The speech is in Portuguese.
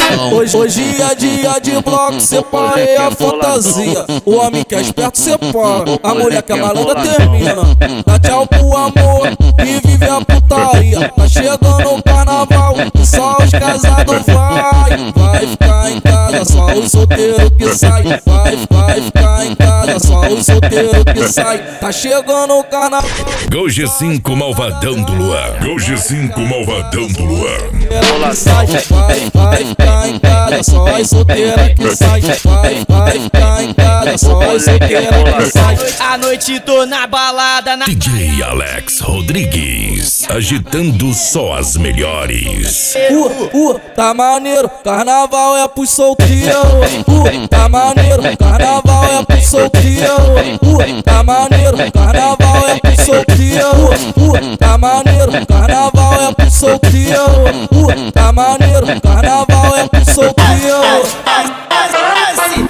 Hoje é dia de bloco, separei a fantasia. O homem que é esperto separa, a mulher que é malandra termina. Dá tchau pro amor e vive a putaria. Tá chegando o carnaval, só os casados vai ficar em casa, só o solteiro que sai. Vai ficar em casa, só o solteiro que sai. Tá chegando o carnaval. Gol G5 Malvadão do Luan. Gol G5 Malvadão do Luan. Vai ficar em casa, só a solteira que sai. Vai ficar em casa, só a solteira que sai. A noite tô na balada na DJ Alex Rodrigues, agitando só as melhores. Tá maneiro, carnaval é pros solteiros. Tá maneiro, carnaval é pros solteiros. Tá maneiro, carnaval é pros solteiros. Tá maneiro, carnaval é pros solteiros. Tá maneiro, carnaval é pros solteiros.